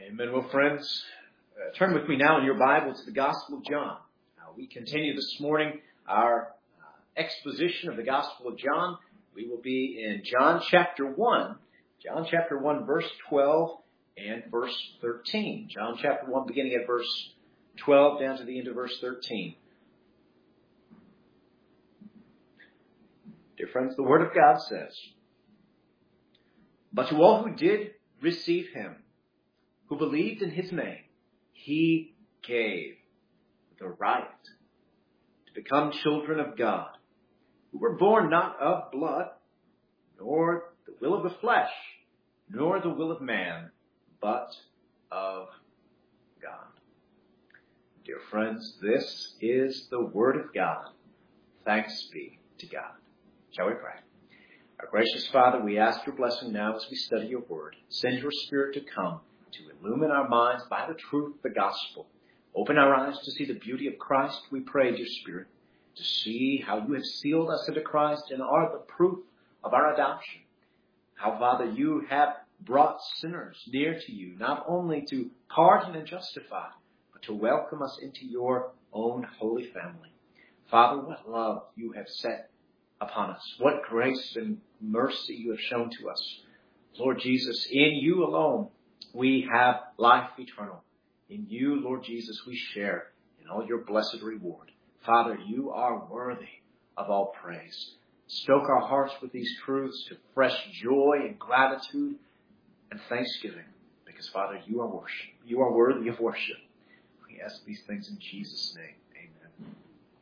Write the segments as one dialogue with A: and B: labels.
A: Amen. Well, friends, turn with me now in your Bible to the Gospel of John. We continue this morning our exposition of the Gospel of John. We will be in John chapter 1. John chapter 1, verse 12 and verse 13. John chapter 1, beginning at verse 12 down to the end of verse 13. Dear friends, the Word of God says, "But to all who did receive him, who believed in his name, he gave the right to become children of God, who were born not of blood, nor the will of the flesh, nor the will of man, but of God." Dear friends, this is the Word of God. Thanks be to God. Shall we pray? Our gracious Father, we ask your blessing now as we study your Word. Send your Spirit to come to illumine our minds by the truth of the gospel. Open our eyes to see the beauty of Christ, we pray, dear Spirit, to see how you have sealed us into Christ and are the proof of our adoption. How, Father, you have brought sinners near to you, not only to pardon and justify, but to welcome us into your own holy family. Father, what love you have set upon us. What grace and mercy you have shown to us. Lord Jesus, in you alone we have life eternal. In you, Lord Jesus, we share in all your blessed reward. Father, you are worthy of all praise. Stoke our hearts with these truths to fresh joy and gratitude and thanksgiving. Because, Father, you are worship. You are worthy of worship. We ask these things in Jesus' name. Amen.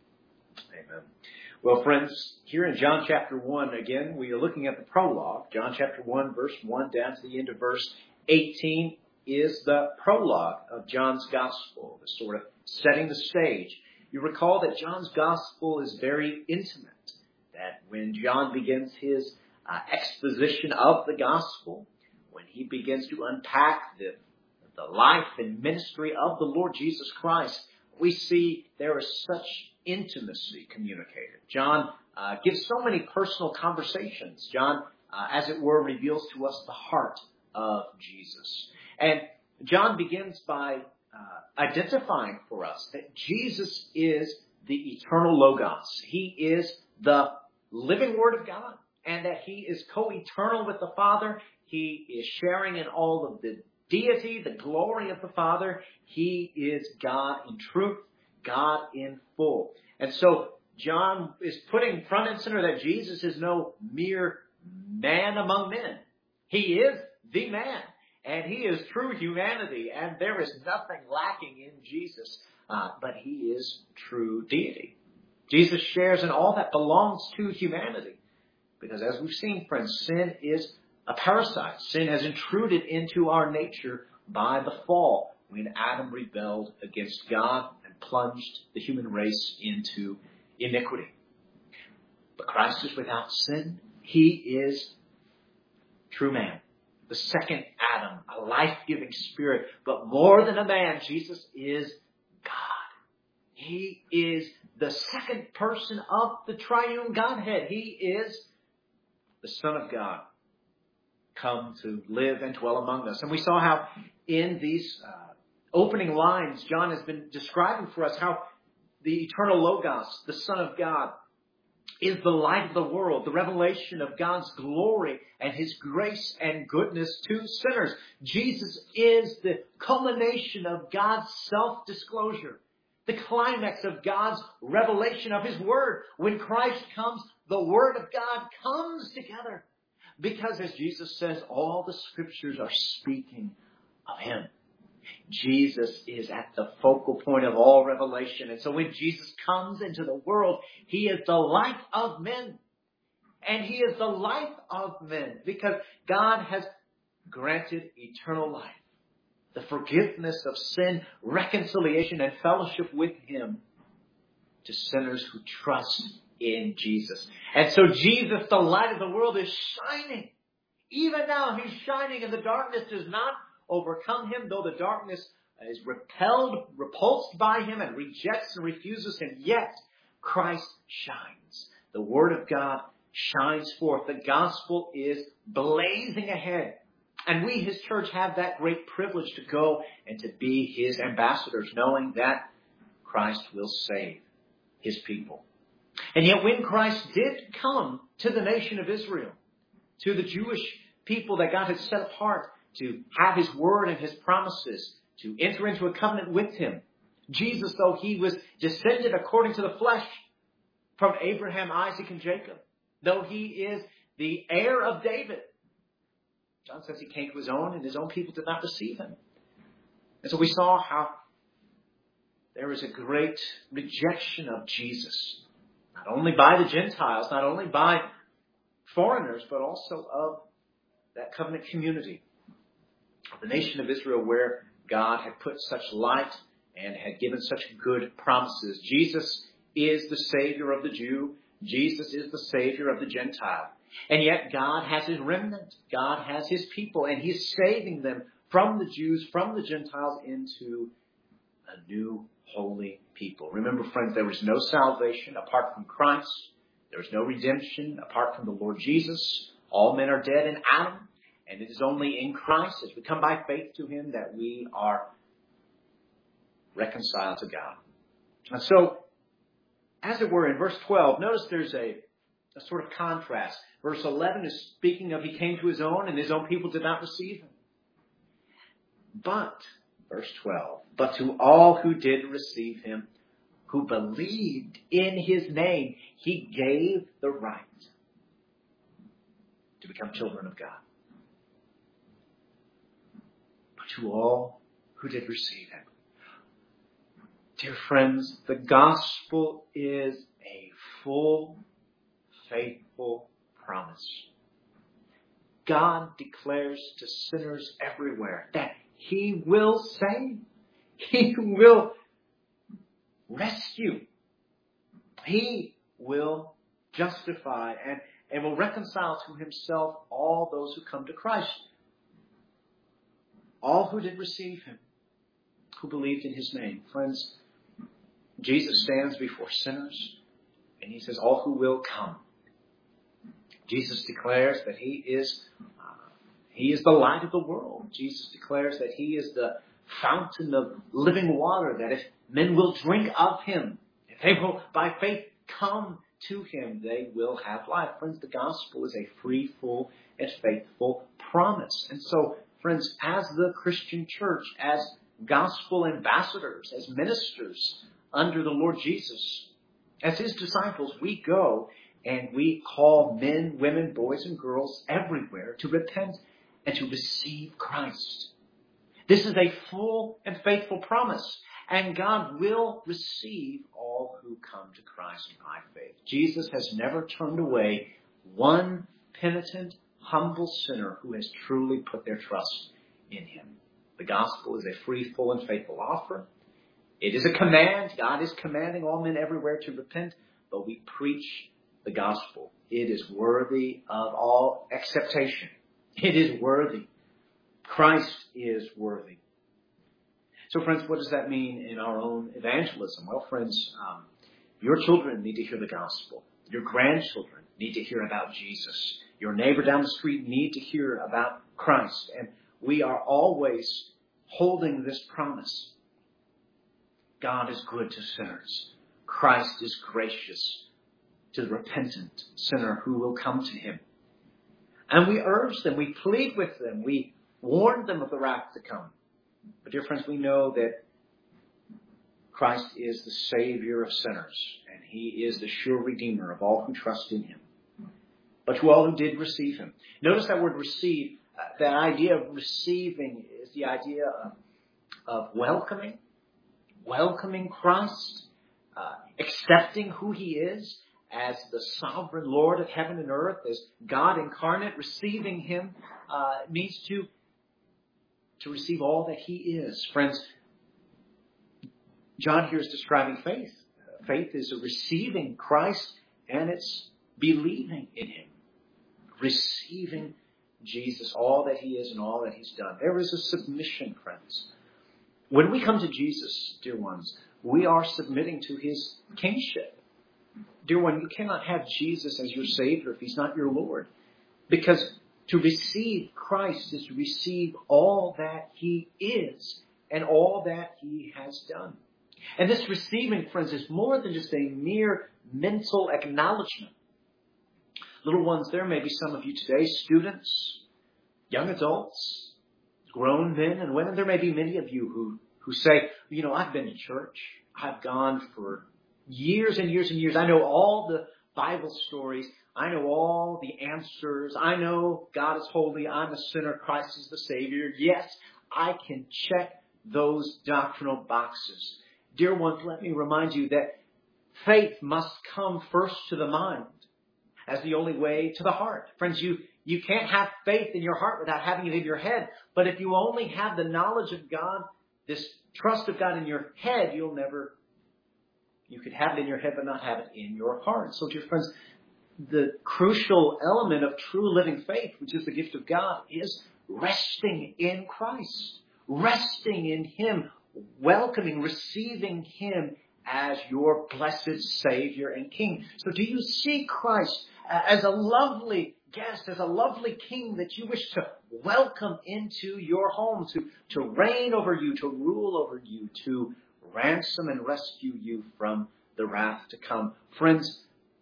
A: Amen. Well, friends, here in John chapter 1, again, we are looking at the prologue. John chapter 1, verse 1 down to the end of verse 18 is the prologue of John's gospel, the sort of setting the stage. You recall that John's gospel is very intimate, that when John begins his exposition of the gospel, when he begins to unpack the life and ministry of the Lord Jesus Christ, we see there is such intimacy communicated. John gives so many personal conversations. John, as it were, reveals to us the heart of Jesus. And John begins by identifying for us that Jesus is the eternal Logos. He is the living Word of God, and that he is co-eternal with the Father. He is sharing in all of the deity, the glory of the Father. He is God in truth, God in full. And so John is putting front and center that Jesus is no mere man among men. He is the man, and he is true humanity, and there is nothing lacking in Jesus, but he is true deity. Jesus shares in all that belongs to humanity, because as we've seen, friends, sin is a parasite. Sin has intruded into our nature by the fall, when Adam rebelled against God and plunged the human race into iniquity. But Christ is without sin. He is true man, the second Adam, a life-giving spirit. But more than a man, Jesus is God. He is the second person of the triune Godhead. He is the Son of God, come to live and dwell among us. And we saw how in these opening lines, John has been describing for us how the eternal Logos, the Son of God, is the light of the world, the revelation of God's glory and his grace and goodness to sinners. Jesus is the culmination of God's self-disclosure, the climax of God's revelation of his Word. When Christ comes, the Word of God comes together. Because as Jesus says, all the Scriptures are speaking of him. Jesus is at the focal point of all revelation. And so when Jesus comes into the world, he is the light of men. And he is the life of men because God has granted eternal life, the forgiveness of sin, reconciliation, and fellowship with him to sinners who trust in Jesus. And so Jesus, the light of the world, is shining. Even now, he's shining, and the darkness does not overcome him, though the darkness is repulsed by him and rejects and refuses him. Yet Christ shines. The Word of God shines forth. The gospel is blazing ahead. And we, his church, have that great privilege to go and to be his ambassadors, knowing that Christ will save his people. And yet when Christ did come to the nation of Israel, to the Jewish people that God had set apart to have his word and his promises, to enter into a covenant with him, Jesus, though he was descended according to the flesh from Abraham, Isaac, and Jacob, though he is the heir of David, John says he came to his own and his own people did not receive him. And so we saw how there is a great rejection of Jesus, not only by the Gentiles, not only by foreigners, but also of that covenant community of the nation of Israel where God had put such light and had given such good promises. Jesus is the Savior of the Jew. Jesus is the Savior of the Gentile. And yet God has his remnant. God has his people, and he's saving them from the Jews, from the Gentiles, into a new holy people. Remember, friends, there is no salvation apart from Christ. There is no redemption apart from the Lord Jesus. All men are dead in Adam, and it is only in Christ, as we come by faith to him, that we are reconciled to God. And so, as it were, in verse 12, notice there's a sort of contrast. Verse 11 is speaking of he came to his own, and his own people did not receive him. But, verse 12, but to all who did receive him, who believed in his name, he gave the right to become children of God. But to all who did receive him. Dear friends, the gospel is a full, faithful promise. God declares to sinners everywhere that he will save. He will rescue. He will justify and will reconcile to himself all those who come to Christ. All who did receive him, who believed in his name. Friends, Jesus stands before sinners, and he says, all who will come. Jesus declares that he is the light of the world. Jesus declares that he is the fountain of living water, that if men will drink of him, if they will by faith come to him, they will have life. Friends, the gospel is a free, full, and faithful promise. And so, friends, as the Christian church, as gospel ambassadors, as ministers under the Lord Jesus, as his disciples, we go and we call men, women, boys, and girls everywhere to repent and to receive Christ. This is a full and faithful promise, and God will receive all who come to Christ by faith. Jesus has never turned away one penitent, humble sinner who has truly put their trust in him. The gospel is a free, full, and faithful offer. It is a command. God is commanding all men everywhere to repent, but we preach the gospel. It is worthy of all acceptation. It is worthy. Christ is worthy. So, friends, what does that mean in our own evangelism? Well, friends, your children need to hear the gospel. Your grandchildren need to hear about Jesus. Your neighbor down the street need to hear about Christ. And we are always holding this promise. God is good to sinners. Christ is gracious to the repentant sinner who will come to him. And we urge them, we plead with them, we warn them of the wrath to come. But dear friends, we know that Christ is the Savior of sinners, and he is the sure Redeemer of all who trust in him. But to all who did receive him. Notice that word receive. That idea of receiving is the idea of welcoming Christ, accepting who he is as the sovereign Lord of heaven and earth, as God incarnate. Receiving him means to receive all that he is. Friends, John here is describing faith. Faith is a receiving Christ, and it's believing in him. Receiving Jesus, all that he is and all that he's done. There is a submission, friends. When we come to Jesus, dear ones, we are submitting to his kingship. Dear one, you cannot have Jesus as your Savior if he's not your Lord. Because To receive Christ is to receive all that he is and all that he has done. And this receiving, friends, is more than just a mere mental acknowledgement. Little ones, there may be some of you today, students, young adults, grown men and women. There may be many of you who say, I've been to church. I've gone for years and years and years. I know all the Bible stories. I know all the answers. I know God is holy. I'm a sinner. Christ is the Savior. Yes, I can check those doctrinal boxes. Dear ones, let me remind you that faith must come first to the mind as the only way to the heart. Friends, you can't have faith in your heart without having it in your head. But if you only have the knowledge of God, this trust of God in your head, you could have it in your head but not have it in your heart. So, dear friends, the crucial element of true living faith, which is the gift of God, is resting in Christ. Resting in him, welcoming, receiving him as your blessed Savior and King. So do you see Christ as a lovely guest, as a lovely King that you wish to welcome into your home, to reign over you, to rule over you, to ransom and rescue you from the wrath to come? Friends,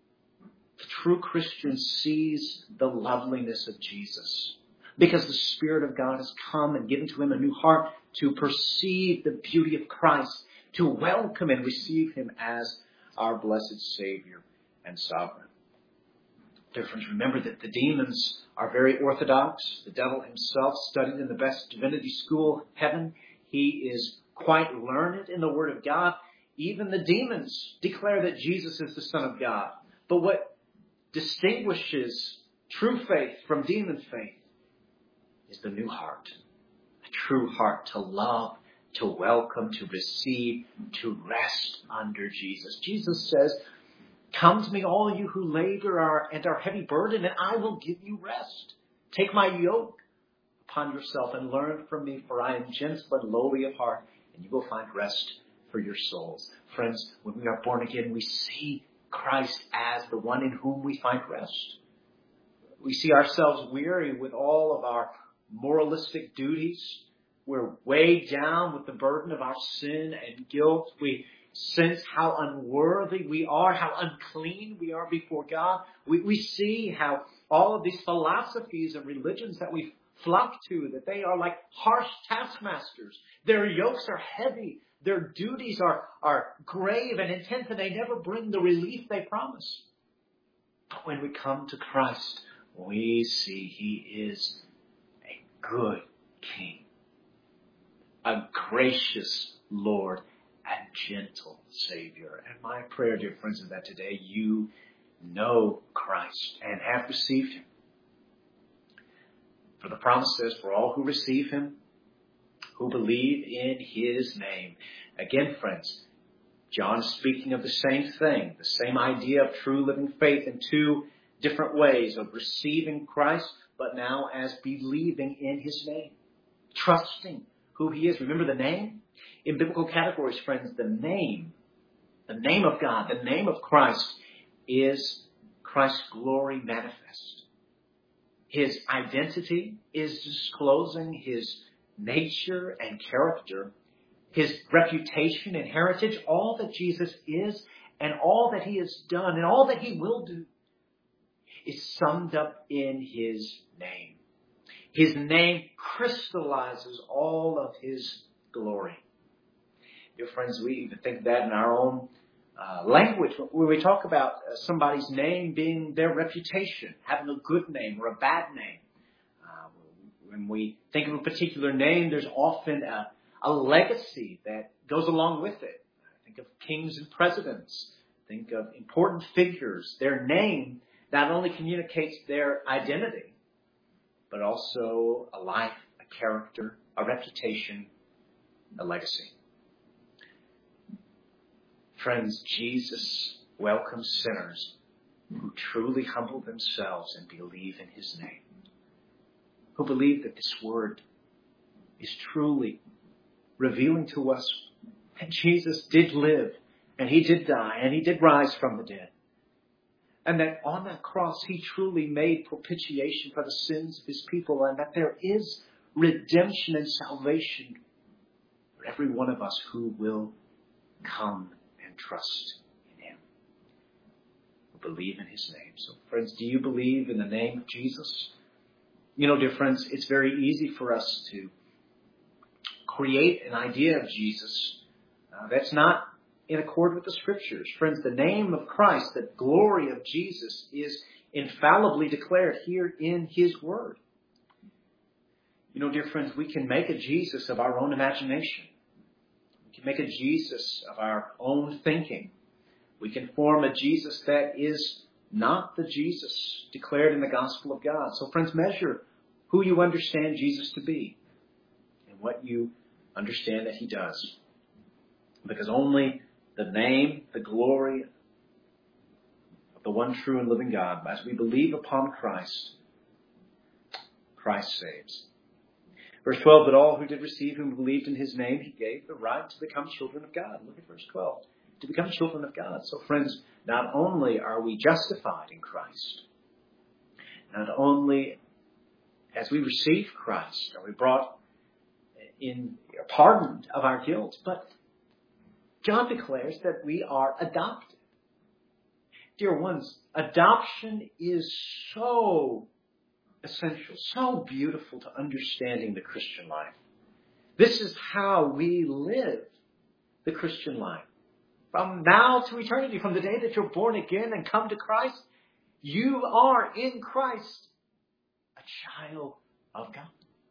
A: the true Christian sees the loveliness of Jesus because the Spirit of God has come and given to him a new heart to perceive the beauty of Christ, to welcome and receive him as our blessed Savior and Sovereign. Dear friends, remember that the demons are very orthodox. The devil himself studied in the best divinity school, heaven. He is quite learned in the Word of God. Even the demons declare that Jesus is the Son of God. But what distinguishes true faith from demon faith is the new heart. A true heart to love, to welcome, to receive, to rest under Jesus. Jesus says, "Come to me, all you who labor and are heavy burdened, and I will give you rest. Take my yoke upon yourself and learn from me, for I am gentle and lowly of heart, and you will find rest for your souls." Friends, when we are born again, we see Christ as the one in whom we find rest. We see ourselves weary with all of our moralistic duties. We're weighed down with the burden of our sin and guilt. We sense how unworthy we are, how unclean we are before God. We see how all of these philosophies and religions that we flock to, that they are like harsh taskmasters. Their yokes are heavy. Their duties are grave and intense, and they never bring the relief they promise. But when we come to Christ, we see he is a good King, a gracious Lord, and gentle Savior. And my prayer, dear friends, is that today you know Christ and have received him. For the promise says, "For all who receive him, who believe in his name." Again, friends, John is speaking of the same thing, the same idea of true living faith in two different ways of receiving Christ, but now as believing in his name, trusting who he is. Remember the name? In biblical categories, friends, the name of God, the name of Christ is Christ's glory manifest. His identity is disclosing his nature and character, his reputation and heritage, all that Jesus is and all that he has done and all that he will do is summed up in his name. His name crystallizes all of his glory. Dear friends, we even think that in our own language, when we talk about somebody's name being their reputation, having a good name or a bad name. When we think of a particular name, there's often a legacy that goes along with it. Think of kings and presidents. Think of important figures. Their name not only communicates their identity, but also a life, a character, a reputation, a legacy. Friends, Jesus welcomes sinners who truly humble themselves and believe in his name, who believe that this word is truly revealing to us that Jesus did live, and he did die, and he did rise from the dead. And that on that cross, he truly made propitiation for the sins of his people, and that there is redemption and salvation for every one of us who will come and trust in him, who believe in his name. So, friends, do you believe in the name of Jesus? You know, dear friends, it's very easy for us to create an idea of Jesus that's not in accord with the Scriptures. Friends, the name of Christ, the glory of Jesus, is infallibly declared here in his word. You know, dear friends, we can make a Jesus of our own imagination. We can make a Jesus of our own thinking. We can form a Jesus that is not the Jesus declared in the gospel of God. So, friends, measure who you understand Jesus to be and what you understand that he does. Because only the name, the glory of the one true and living God, as we believe upon Christ, Christ saves. Verse 12, but all who did receive him believed in his name, he gave the right to become children of God. Look at verse 12. To become children of God. So friends, not only are we justified in Christ, not only as we receive Christ are we brought in pardoned of our guilt, but John declares that we are adopted. Dear ones, adoption is so essential, so beautiful to understanding the Christian life. This is how we live the Christian life. From now to eternity, from the day that you're born again and come to Christ, you are in Christ a child of God.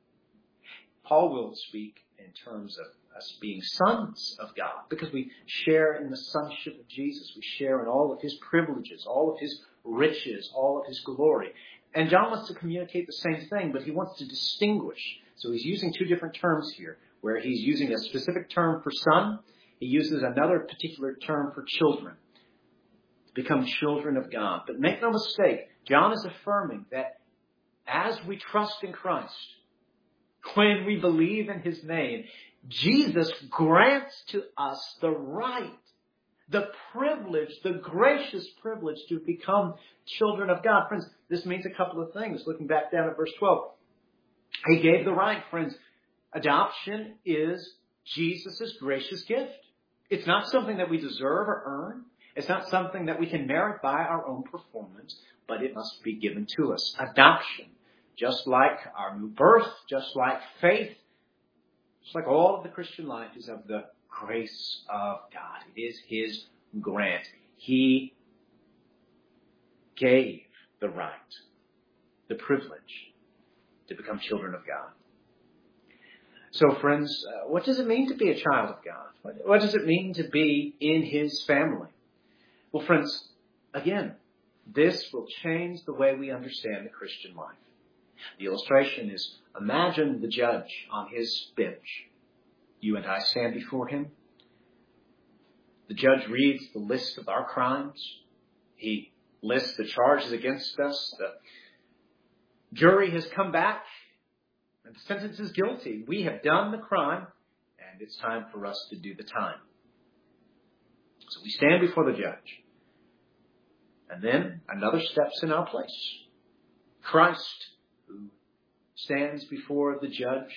A: Paul will speak in terms of us being sons of God because we share in the sonship of Jesus. We share in all of his privileges, all of his riches, all of his glory. And John wants to communicate the same thing, but he wants to distinguish. So he's using two different terms here, where he's using a specific term for son. He uses another particular term for children, to become children of God. But make no mistake, John is affirming that as we trust in Christ, when we believe in his name, Jesus grants to us the right, the privilege, the gracious privilege to become children of God. Friends, this means a couple of things. Looking back down at verse 12, he gave the right, friends. Adoption is Jesus' gracious gift. It's not something that we deserve or earn. It's not something that we can merit by our own performance, but it must be given to us. Adoption, just like our new birth, just like faith, just like all of the Christian life, is of the grace of God. It is his grant. He gave the right, the privilege to become children of God. So, friends, what does it mean to be a child of God? What does it mean to be in his family? Well, friends, again, this will change the way we understand the Christian life. The illustration is, imagine the judge on his bench. You and I stand before him. The judge reads the list of our crimes. He lists the charges against us. The jury has come back, and the sentence is guilty. We have done the crime, and it's time for us to do the time. So we stand before the judge. And then another steps in our place. Christ, who stands before the judge,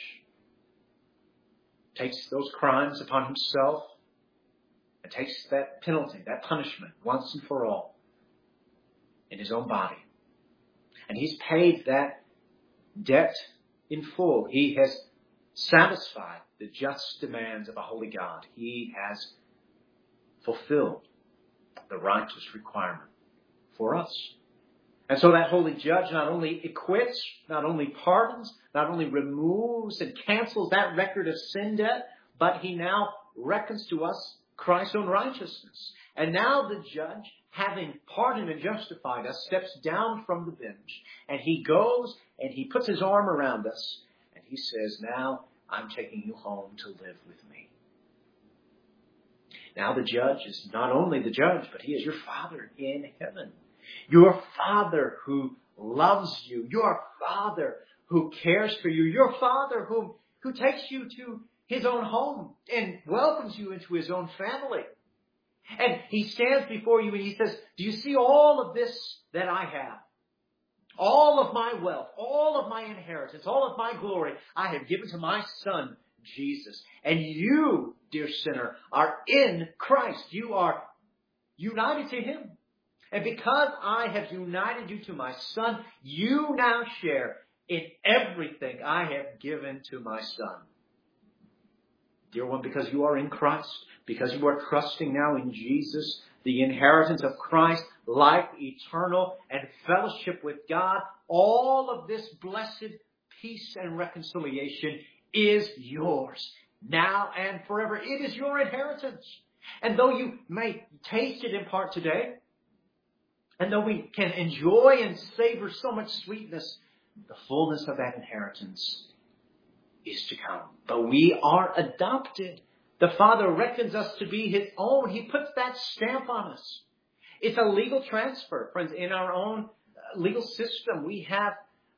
A: takes those crimes upon himself and takes that penalty, that punishment, once and for all in his own body. And he's paid that debt in full. He has satisfied the just demands of a holy God. He has fulfilled the righteous requirement for us. And so that holy judge not only acquits, not only pardons, not only removes and cancels that record of sin debt, but he now reckons to us Christ's own righteousness. And now the judge, having pardoned and justified us, steps down from the bench, and he goes and he puts his arm around us, and he says, now I'm taking you home to live with me. Now the judge is not only the judge, but he is your Father in heaven. Your Father who loves you. Your Father who cares for you. Your Father who takes you to his own home and welcomes you into his own family. And he stands before you and he says, do you see all of this that I have? All of my wealth, all of my inheritance, all of my glory, I have given to my son, Jesus. And you, dear sinner, are in Christ. You are united to him. And because I have united you to my son, you now share in everything I have given to my son. Dear one, because you are in Christ, because you are trusting now in Jesus, the inheritance of Christ, life eternal, and fellowship with God, all of this blessed peace and reconciliation is yours now and forever. It is your inheritance. And though you may taste it in part today, and though we can enjoy and savor so much sweetness, the fullness of that inheritance is to come. But we are adopted. The Father reckons us to be his own. He puts that stamp on us. It's a legal transfer. Friends, in our own legal system, we have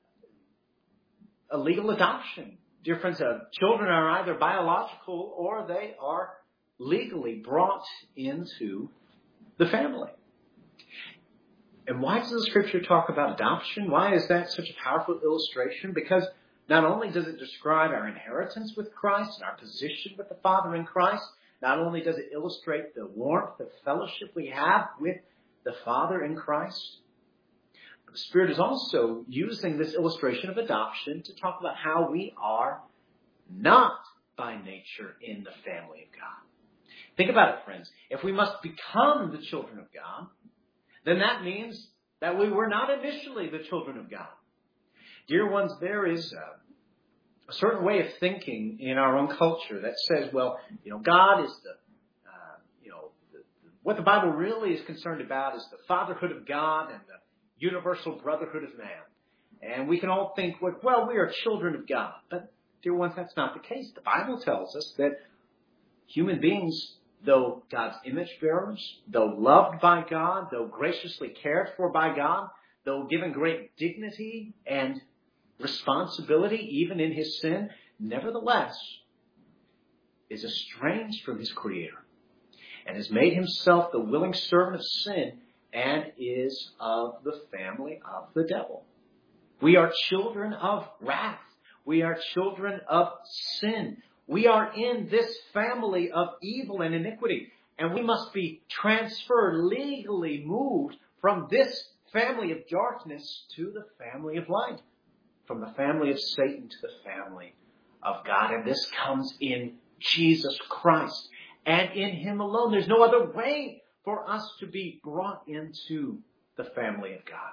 A: a legal adoption. Dear friends, children are either biological or they are legally brought into the family. And why does the Scripture talk about adoption? Why is that such a powerful illustration? Because not only does it describe our inheritance with Christ and our position with the Father in Christ, not only does it illustrate the warmth of fellowship we have with the Father in Christ, but the Spirit is also using this illustration of adoption to talk about how we are not by nature in the family of God. Think about it, friends. If we must become the children of God, then that means that we were not initially the children of God. Dear ones, there is a certain way of thinking in our own culture that says, well, God is what the Bible really is concerned about is the fatherhood of God and the universal brotherhood of man. And we can all think, well, we are children of God. But, dear ones, that's not the case. The Bible tells us that human beings, though God's image bearers, though loved by God, though graciously cared for by God, though given great dignity and responsibility even in his sin, nevertheless is estranged from his Creator and has made himself the willing servant of sin and is of the family of the devil. We are children of wrath. We are children of sin. We are in this family of evil and iniquity, and we must be transferred, legally moved from this family of darkness to the family of light, from the family of Satan to the family of God. And this comes in Jesus Christ and in him alone. There's no other way for us to be brought into the family of God.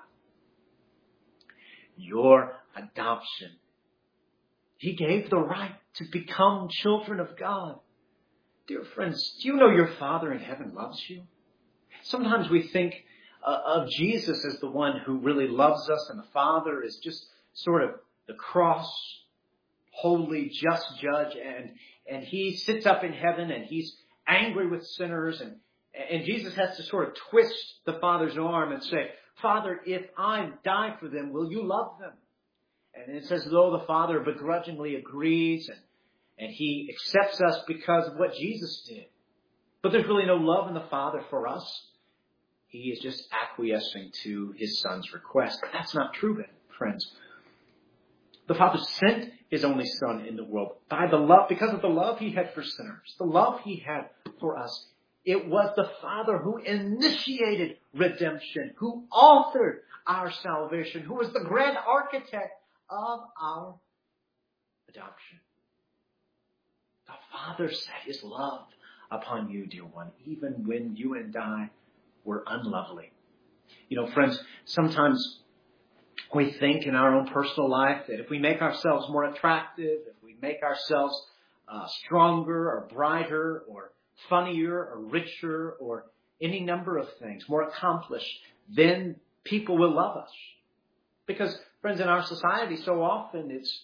A: Your adoption. He gave the right to become children of God. Dear friends, do you know your Father in heaven loves you? Sometimes we think of Jesus as the one who really loves us, and the Father is just sort of the cross, holy, just judge, and he sits up in heaven and he's angry with sinners, and Jesus has to sort of twist the Father's arm and say, Father, if I die for them, will you love them? And it's as though the Father begrudgingly agrees and he accepts us because of what Jesus did. But there's really no love in the Father for us. He is just acquiescing to his Son's request. But that's not true, friends. The Father sent his only Son in the world because of the love he had for sinners, the love he had for us. It was the Father who initiated redemption, who authored our salvation, who was the grand architect of our adoption. The Father set his love upon you, dear one, even when you and I were unlovely. Friends, sometimes we think in our own personal life that if we make ourselves more attractive, if we make ourselves stronger or brighter or funnier or richer or any number of things, more accomplished, then people will love us. Because, friends, in our society, so often it's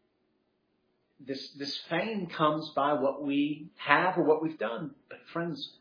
A: this fame comes by what we have or what we've done. But, friends,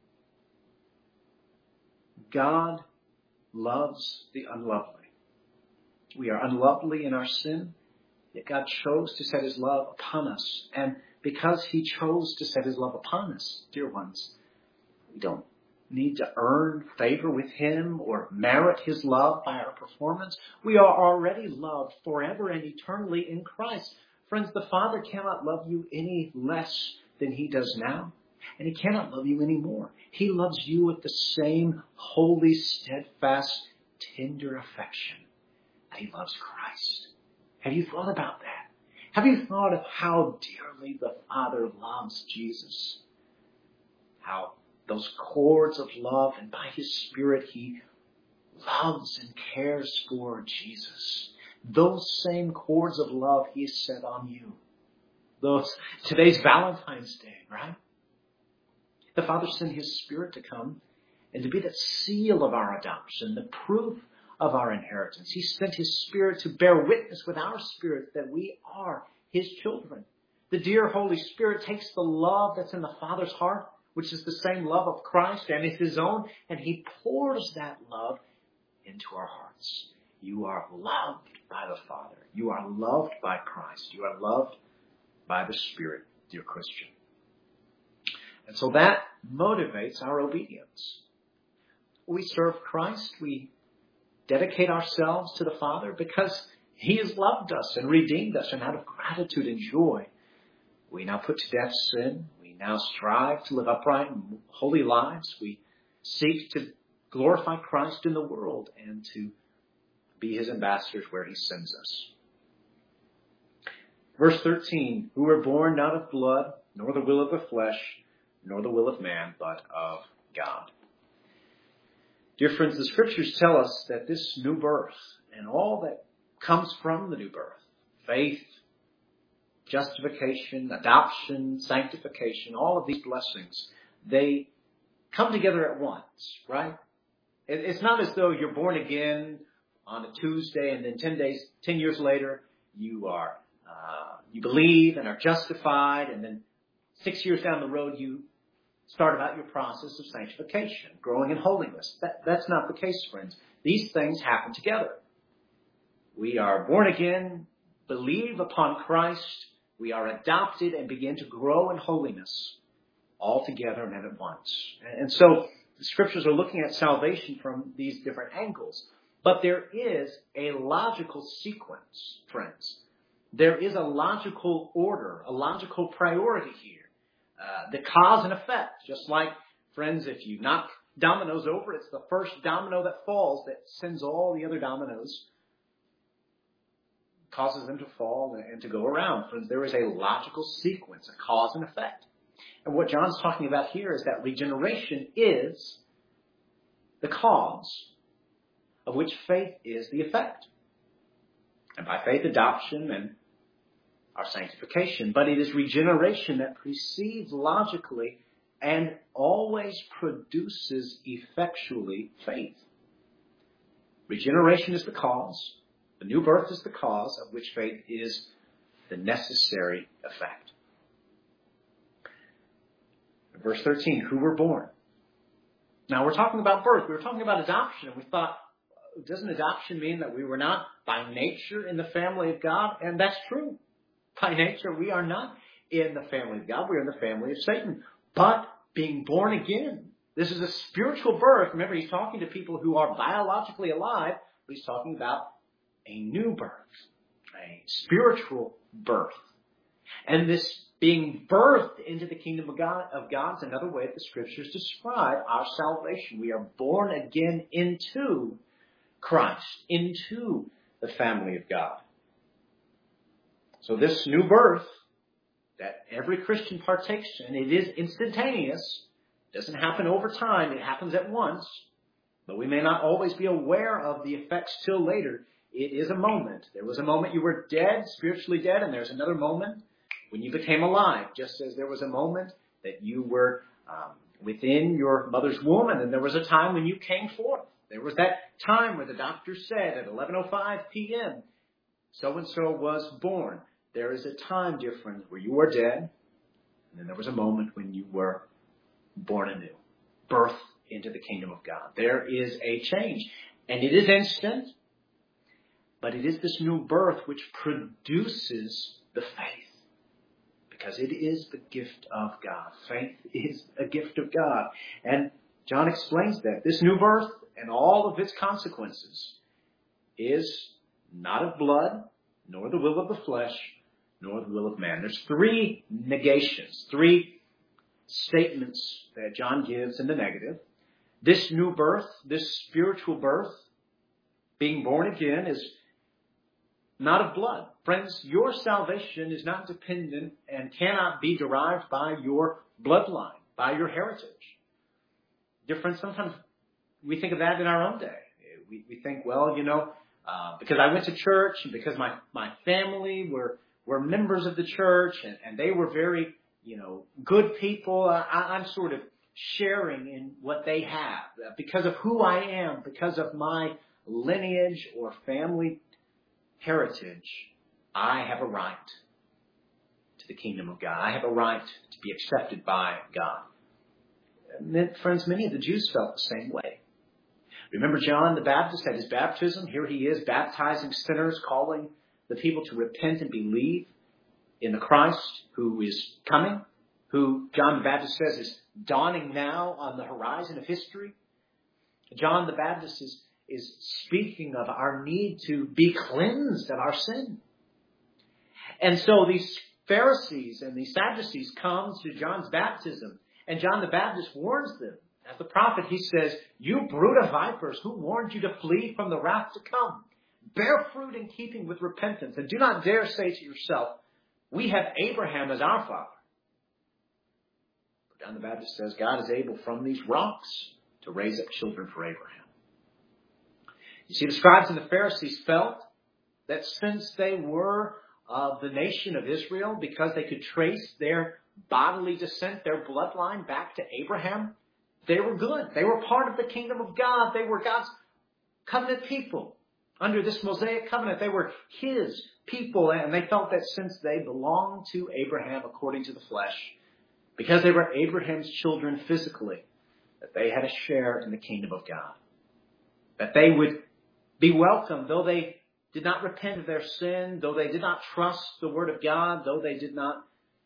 A: God loves the unlovely. We are unlovely in our sin, yet God chose to set his love upon us. And because he chose to set his love upon us, dear ones, we don't
B: need to earn favor with him or merit his love by our performance. We are already loved forever and eternally in Christ. Friends, the Father cannot love you any less than he does now. And he cannot love you any more. He loves you with the same holy, steadfast, tender affection that he loves Christ. Have you thought about that? Have you thought of how dearly the Father loves Jesus? How those cords of love, and by his Spirit he loves and cares for Jesus. Those same cords of love he has set on you. Today's Valentine's Day, right? The Father sent his Spirit to come and to be the seal of our adoption, the proof of our inheritance. He sent his Spirit to bear witness with our spirit that we are his children. The dear Holy Spirit takes the love that's in the Father's heart, which is the same love of Christ and is his own, and he pours that love into our hearts. You are loved by the Father. You are loved by Christ. You are loved by the Spirit, dear Christian. And so that motivates our obedience. We serve Christ. We dedicate ourselves to the Father because he has loved us and redeemed us, and out of gratitude and joy, we now put to death sin. We now strive to live upright and holy lives. We seek to glorify Christ in the world and to be his ambassadors where he sends us. Verse 13, who were born not of blood, nor the will of the flesh, nor the will of man, but of God. Dear friends, the Scriptures tell us that this new birth and all that comes from the new birth, faith, justification, adoption, sanctification, all of these blessings, they come together at once, right? It's not as though you're born again on a Tuesday and then 10 years later, you believe and are justified, and then 6 years down the road, you start about your process of sanctification, growing in holiness. That's not the case, friends. These things happen together. We are born again, believe upon Christ, we are adopted and begin to grow in holiness all together and at once. And so the Scriptures are looking at salvation from these different angles. But there is a logical sequence, friends. There is a logical order, a logical priority here. The cause and effect, just like, friends, if you knock dominoes over, it's the first domino that falls that sends all the other dominoes, causes them to fall and to go around. Friends, there is a logical sequence, a cause and effect. And what John's talking about here is that regeneration is the cause of which faith is the effect. And by faith, adoption and our sanctification. But it is regeneration that precedes logically and always produces effectually faith. Regeneration is the cause. The new birth is the cause of which faith is the necessary effect. Verse 13, who were born. Now we're talking about birth. We were talking about adoption, and we thought, doesn't adoption mean that we were not by nature in the family of God? And that's true. By nature, we are not in the family of God. We are in the family of Satan. But being born again, this is a spiritual birth. Remember, he's talking to people who are biologically alive, but he's talking about a new birth, a spiritual birth. And this being birthed into the kingdom of God is another way that the Scriptures describe our salvation. We are born again into Christ, into the family of God. So this new birth that every Christian partakes in, it is instantaneous. It doesn't happen over time. It happens at once. But we may not always be aware of the effects till later. It is a moment. There was a moment you were dead, spiritually dead, and there's another moment when you became alive, just as there was a moment that you were within your mother's womb, and then there was a time when you came forth. There was that time where the doctor said at 11:05 p.m., so-and-so was born. There is a time, dear friends, where you were dead, and then there was a moment when you were born anew, birthed into the kingdom of God. There is a change, and it is instant, but it is this new birth which produces the faith, because it is the gift of God. Faith is a gift of God. And John explains that this new birth and all of its consequences is not of blood, nor the will of the flesh, nor the will of man. There's three negations, three statements that John gives in the negative. This new birth, this spiritual birth, being born again, is not of blood. Friends, your salvation is not dependent and cannot be derived by your bloodline, by your heritage. Dear friends, sometimes we think of that in our own day. We think, well, because I went to church and because my family were members of the church and they were very, good people, I'm sort of sharing in what they have. Because of who I am, because of my lineage or family heritage, I have a right to the kingdom of God. I have a right to be accepted by God. And friends, many of the Jews felt the same way. Remember John the Baptist at his baptism? Here he is baptizing sinners, calling the people to repent and believe in the Christ who is coming, who John the Baptist says is dawning now on the horizon of history. John the Baptist is speaking of our need to be cleansed of our sin. And so these Pharisees and these Sadducees come to John's baptism, and John the Baptist warns them. As the prophet, he says, "You brood of vipers, who warned you to flee from the wrath to come? Bear fruit in keeping with repentance, and do not dare say to yourself, 'We have Abraham as our father.'" But John the Baptist says God is able from these rocks to raise up children for Abraham. You see, the scribes and the Pharisees felt that since they were of the nation of Israel, because they could trace their bodily descent, their bloodline back to Abraham, they were good. They were part of the kingdom of God. They were God's covenant people. Under this Mosaic covenant, they were His people, and they felt that since they belonged to Abraham according to the flesh, because they were Abraham's children physically, that they had a share in the kingdom of God. That they would be welcome, though they did not repent of their sin, though they did not trust the word of God, though they did not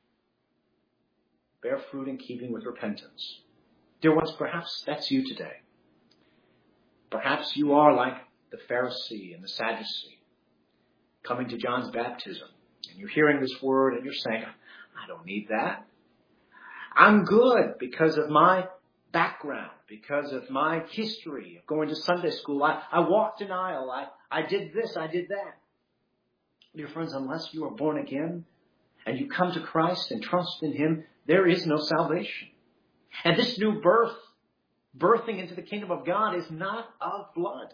B: bear fruit in keeping with repentance. Dear ones, perhaps that's you today. Perhaps you are like the Pharisee and the Sadducee, coming to John's baptism, and you're hearing this word and you're saying, "I don't need that. I'm good because of my background, because of my history of going to Sunday school. I walked an aisle. I did this, I did that." Dear friends, unless you are born again and you come to Christ and trust in Him, there is no salvation. And this new birth, birthing into the kingdom of God, is not of blood.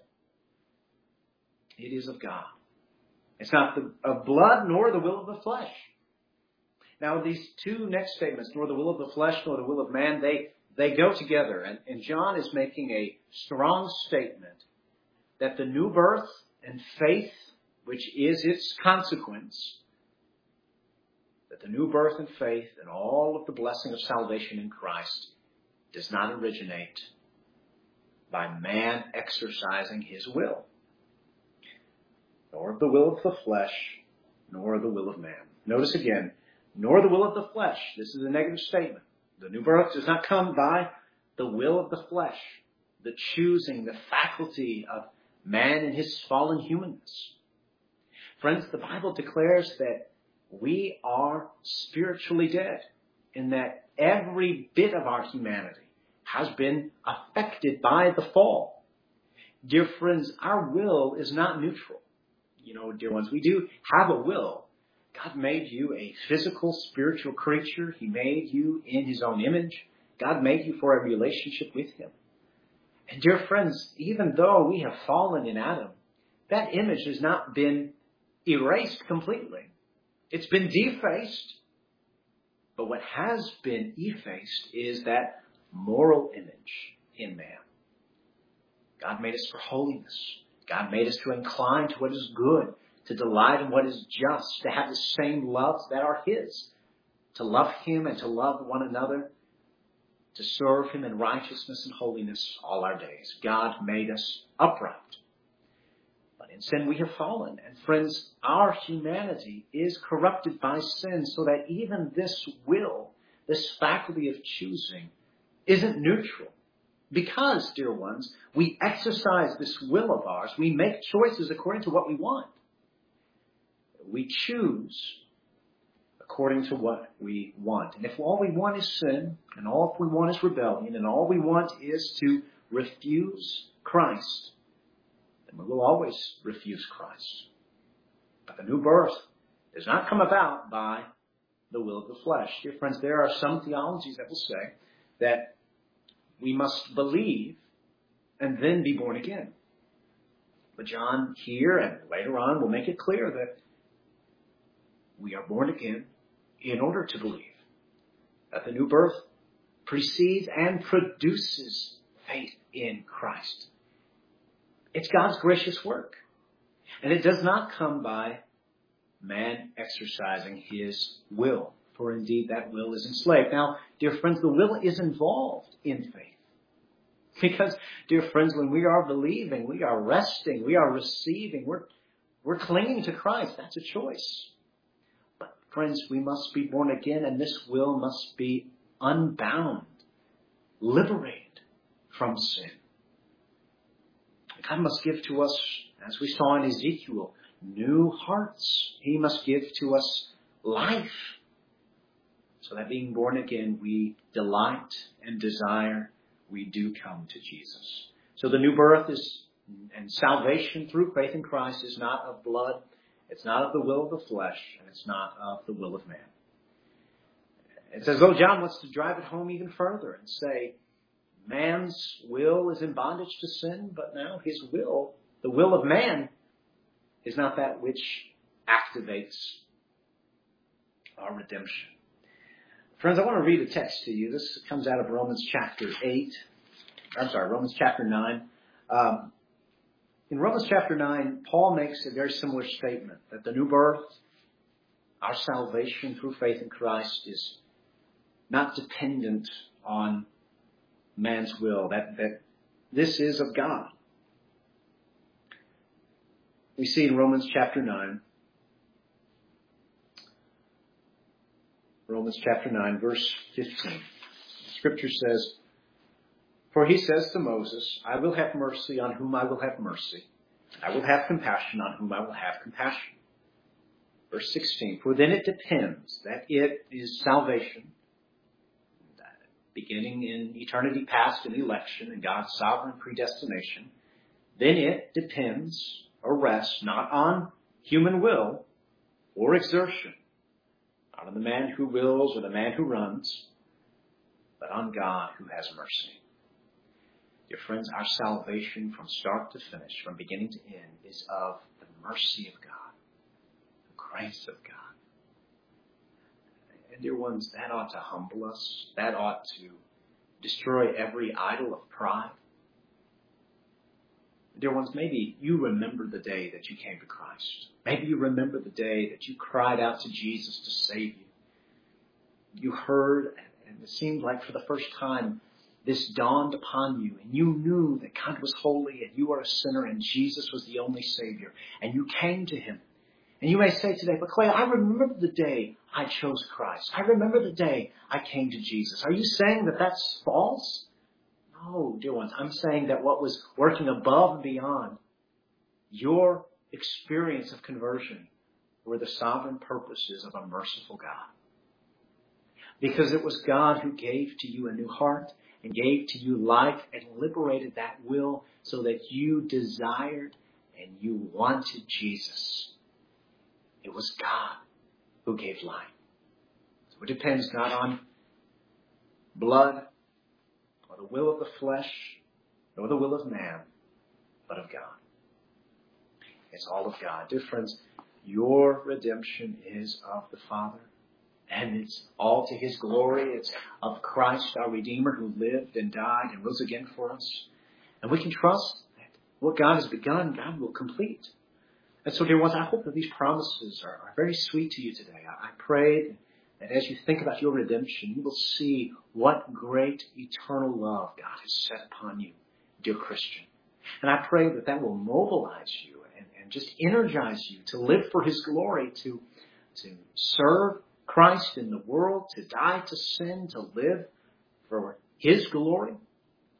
B: It is of God. It's not of blood nor the will of the flesh. Now, these two next statements, nor the will of the flesh nor the will of man, they go together. And John is making a strong statement that the new birth and faith, which is its consequence, that the new birth and faith and all of the blessing of salvation in Christ does not originate by man exercising his will, nor of the will of the flesh, nor the will of man. Notice again, nor the will of the flesh. This is a negative statement. The new birth does not come by the will of the flesh, the choosing, the faculty of man in his fallen humanness. Friends, the Bible declares that we are spiritually dead, and that every bit of our humanity has been affected by the fall. Dear friends, our will is not neutral. Dear ones, we do have a will. God made you a physical, spiritual creature. He made you in His own image. God made you for a relationship with Him. And dear friends, even though we have fallen in Adam, that image has not been erased completely. It's been defaced. But what has been effaced is that moral image in man. God made us for holiness. God made us to incline to what is good, to delight in what is just, to have the same loves that are His, to love Him and to love one another, to serve Him in righteousness and holiness all our days. God made us upright. But in sin we have fallen. And friends, our humanity is corrupted by sin, so that even this will, this faculty of choosing, isn't neutral. Because, dear ones, we exercise this will of ours. We make choices according to what we want. We choose according to what we want. And if all we want is sin, and all we want is rebellion, and all we want is to refuse Christ, then we will always refuse Christ. But the new birth does not come about by the will of the flesh. Dear friends, there are some theologies that will say that we must believe and then be born again. But John here and later on will make it clear that we are born again in order to believe. That the new birth precedes and produces faith in Christ. It's God's gracious work. And it does not come by man exercising his will. For indeed that will is enslaved. Now, dear friends, the will is involved in faith. Because, dear friends, when we are believing, we are resting, we are receiving, we're clinging to Christ. That's a choice. But, friends, we must be born again, and this will must be unbound, liberated from sin. God must give to us, as we saw in Ezekiel, new hearts. He must give to us life. So that being born again, we delight and desire, we do come to Jesus. So the new birth is, and salvation through faith in Christ is not of blood, it's not of the will of the flesh, and it's not of the will of man. It's as though John wants to drive it home even further and say, man's will is in bondage to sin, but now his will, the will of man, is not that which activates our redemption. Friends, I want to read a text to you. This comes out of Romans chapter 9. In Romans chapter 9, Paul makes a very similar statement that the new birth, our salvation through faith in Christ, is not dependent on man's will, that this is of God. We see in Romans chapter 9, verse 15. Scripture says, "For he says to Moses, I will have mercy on whom I will have mercy. I will have compassion on whom I will have compassion." Verse 16, "For then it depends," that it is salvation, beginning in eternity past in election and God's sovereign predestination. Then it depends or rests not on human will or exertion, not on the man who wills or the man who runs, but on God who has mercy. Dear friends, our salvation from start to finish, from beginning to end, is of the mercy of God, the grace of God. And dear ones, that ought to humble us. That ought to destroy every idol of pride. Dear ones, maybe you remember the day that you came to Christ. Maybe you remember the day that you cried out to Jesus to save you. You heard, and it seemed like for the first time, this dawned upon you, and you knew that God was holy, and you are a sinner, and Jesus was the only Savior, and you came to Him. And you may say today, but Clay, I remember the day I chose Christ. I remember the day I came to Jesus. Are you saying that that's false? No, dear ones, I'm saying that what was working above and beyond your experience of conversion were the sovereign purposes of a merciful God. Because it was God who gave to you a new heart and gave to you life and liberated that will so that you desired and you wanted Jesus. It was God who gave life. So it depends not on blood or the will of the flesh nor the will of man, but of God. It's all of God. Dear friends, your redemption is of the Father, and it's all to His glory. It's of Christ, our Redeemer, who lived and died and rose again for us. And we can trust that what God has begun, God will complete. And so, dear ones, I hope that these promises are very sweet to you today. I pray that as you think about your redemption, you will see what great eternal love God has set upon you, dear Christian. And I pray that that will mobilize you and just energize you to live for His glory, to serve Christ in the world, to die to sin, to live for His glory.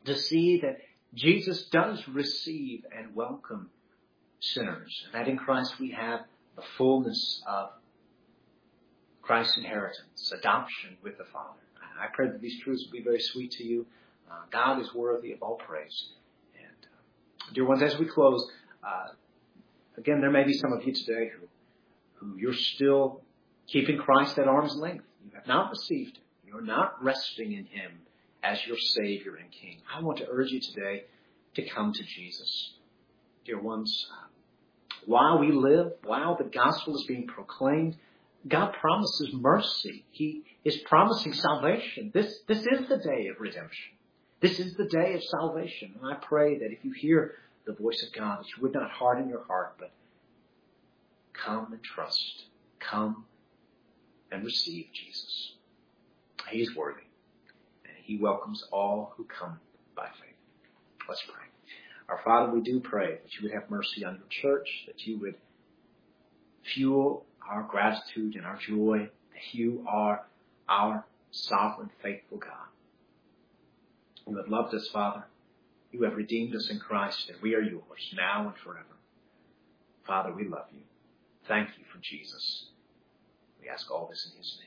B: to see that Jesus does receive and welcome sinners, and that in Christ we have the fullness of Christ's inheritance, adoption with the Father. I pray that these truths will be very sweet to you. God is worthy of all praise. And dear ones, as we close, again, there may be some of you today who you're still keeping Christ at arm's length. You have not received Him. You're not resting in Him as your Savior and King. I want to urge you today to come to Jesus. Dear ones, while we live, while the gospel is being proclaimed, God promises mercy. He is promising salvation. This is the day of redemption. This is the day of salvation. And I pray that if you hear the voice of God, that you would not harden your heart, but come and trust. Come and receive Jesus. He is worthy, and He welcomes all who come by faith. Let's pray. Our Father, we do pray that you would have mercy on your church, that you would fuel our gratitude and our joy, that you are our sovereign, faithful God. You have loved us, Father. You have redeemed us in Christ, and we are yours now and forever. Father, we love you. Thank you for Jesus. We ask all this in His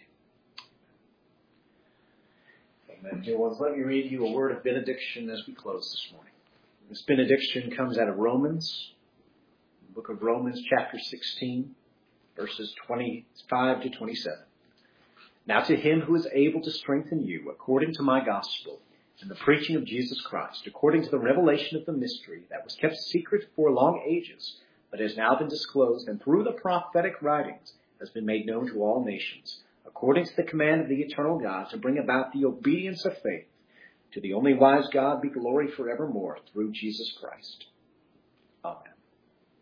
B: name. Amen. Dear ones, let me read you a word of benediction as we close this morning. This benediction comes out of Romans, the book of Romans, chapter 16, verses 25 to 27. Now to Him who is able to strengthen you according to my gospel and the preaching of Jesus Christ, according to the revelation of the mystery that was kept secret for long ages, but has now been disclosed, and through the prophetic writings has been made known to all nations, according to the command of the eternal God, to bring about the obedience of faith. To the only wise God be glory forevermore through Jesus Christ. Amen.